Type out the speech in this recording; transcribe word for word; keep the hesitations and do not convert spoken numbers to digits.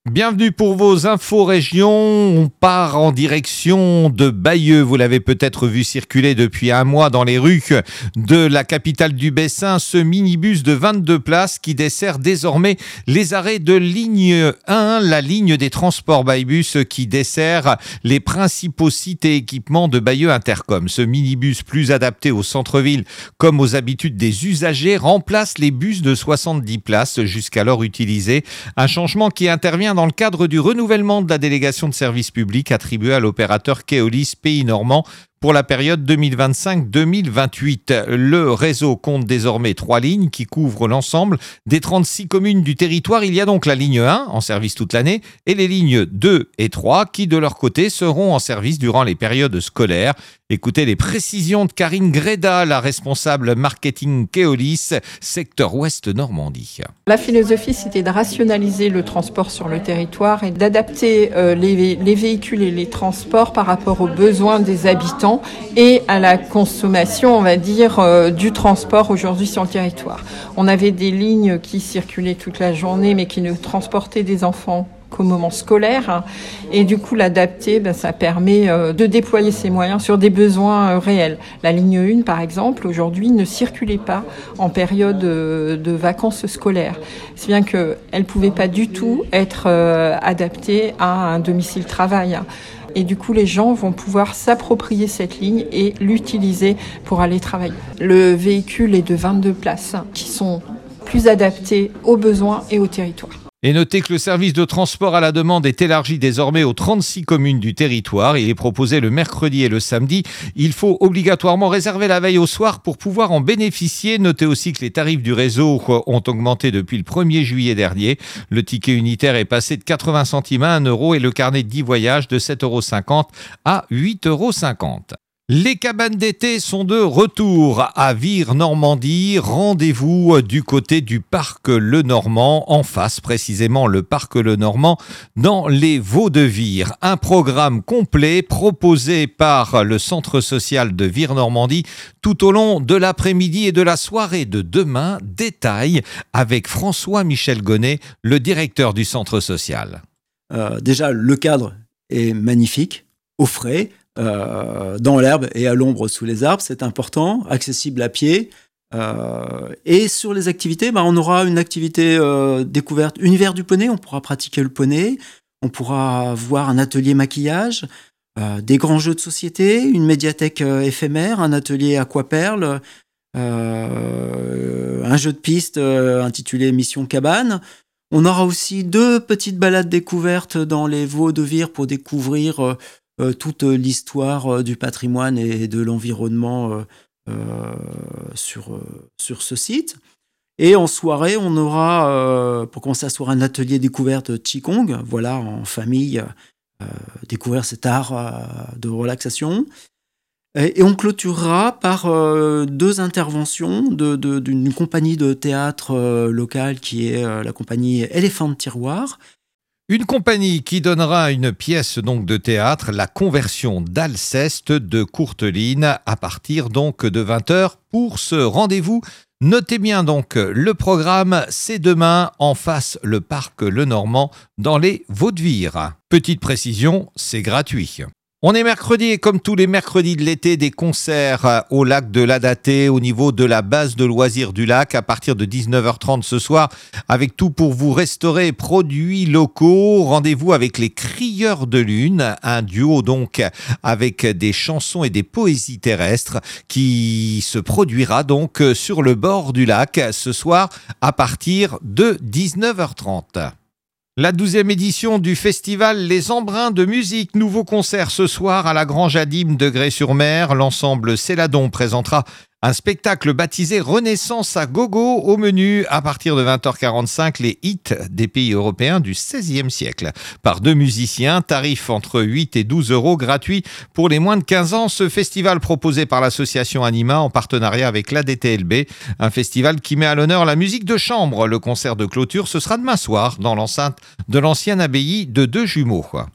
Bienvenue pour vos infos régions. On part en direction de Bayeux. Vous l'avez peut-être vu circuler depuis un mois dans les rues de la capitale du Bessin, ce minibus de vingt-deux places qui dessert désormais les arrêts de ligne un, la ligne des transports Bybus qui dessert les principaux sites et équipements de Bayeux Intercom. Ce minibus plus adapté au centre-ville comme aux habitudes des usagers remplace les bus de soixante-dix places jusqu'alors utilisés. Un changement qui intervient dans le cadre du renouvellement de la délégation de service public attribuée à l'opérateur Keolis Pays Normand pour la période deux mille vingt-cinq deux mille vingt-huit. Le réseau compte désormais trois lignes qui couvrent l'ensemble des trente-six communes du territoire. Il y a donc la ligne un en service toute l'année et les lignes deux et trois qui de leur côté seront en service durant les périodes scolaires. Écoutez les précisions de Karine Gréda, la responsable marketing Keolis, secteur Ouest Normandie. La philosophie, c'était de rationaliser le transport sur le territoire et d'adapter euh, les, les véhicules et les transports par rapport aux besoins des habitants et à la consommation, on va dire, euh, du transport aujourd'hui sur le territoire. On avait des lignes qui circulaient toute la journée mais qui ne transportaient des enfants qu'au moment scolaire. Et du coup, l'adapter, ben, ça permet euh, de déployer ces moyens sur des besoins euh, réels. La ligne un, par exemple, aujourd'hui, ne circulait pas en période euh, de vacances scolaires. C'est bien qu'elle ne pouvait pas du tout être euh, adaptée à un domicile travail. Et du coup, les gens vont pouvoir s'approprier cette ligne et l'utiliser pour aller travailler. Le véhicule est de vingt-deux places qui sont plus adaptées aux besoins et au territoire. Et notez que le service de transport à la demande est élargi désormais aux trente-six communes du territoire. Il est proposé le mercredi et le samedi. Il faut obligatoirement réserver la veille au soir pour pouvoir en bénéficier. Notez aussi que les tarifs du réseau ont augmenté depuis le premier juillet dernier. Le ticket unitaire est passé de quatre-vingts centimes à un euro et le carnet de dix voyages de sept euros cinquante à huit euros cinquante. Les cabanes d'été sont de retour à Vire-Normandie. Rendez-vous du côté du parc Le Normand, en face précisément le parc Le Normand, dans les Vaux de Vire. Un programme complet proposé par le centre social de Vire-Normandie tout au long de l'après-midi et de la soirée de demain. Détail avec François-Michel Gonnet, le directeur du centre social. Euh, déjà, le cadre est magnifique, au frais. Euh, dans l'herbe et à l'ombre sous les arbres, c'est important, accessible à pied. Euh, et sur les activités, bah, on aura une activité euh, découverte, univers du poney, on pourra pratiquer le poney, on pourra voir un atelier maquillage, euh, des grands jeux de société, une médiathèque euh, éphémère, un atelier aquaperle, euh, un jeu de piste euh, intitulé Mission Cabane. On aura aussi deux petites balades découvertes dans les Vaux de Vire pour découvrir euh, Euh, toute l'histoire euh, du patrimoine et de l'environnement euh, euh, sur, euh, sur ce site. Et en soirée, on aura, euh, pour commencer la soirée, un atelier découverte de Qigong, voilà, en famille, euh, découvrir cet art euh, de relaxation. Et, et on clôturera par euh, deux interventions de, de, d'une compagnie de théâtre euh, locale qui est euh, la compagnie Éléphant de Tiroir. Une compagnie qui donnera une pièce donc de théâtre, La Conversion d'Alceste de Courteline, à partir donc de vingt heures pour ce rendez-vous. Notez bien donc le programme, c'est demain en face le parc Le Normand dans les Vaux de Vire. Petite précision, c'est gratuit. On est mercredi et comme tous les mercredis de l'été, des concerts au lac de l'Adaté au niveau de la base de loisirs du lac à partir de dix-neuf heures trente ce soir avec tout pour vous restaurer produits locaux. Rendez-vous avec les Crieurs de Lune, un duo donc avec des chansons et des poésies terrestres qui se produira donc sur le bord du lac ce soir à partir de dix-neuf heures trente. La douzième édition du festival Les Embruns de musique. Nouveau concert ce soir à la Grange Adim de Grès-sur-Mer. L'ensemble Céladon présentera un spectacle baptisé Renaissance à gogo. Au menu, à partir de vingt heures quarante-cinq, les hits des pays européens du seizième siècle. Par deux musiciens, tarif entre huit et douze euros, gratuit pour les moins de quinze ans. Ce festival proposé par l'association Anima en partenariat avec l'A D T L B. Un festival qui met à l'honneur la musique de chambre. Le concert de clôture, ce sera demain soir dans l'enceinte de l'ancienne abbaye de Deux Jumeaux.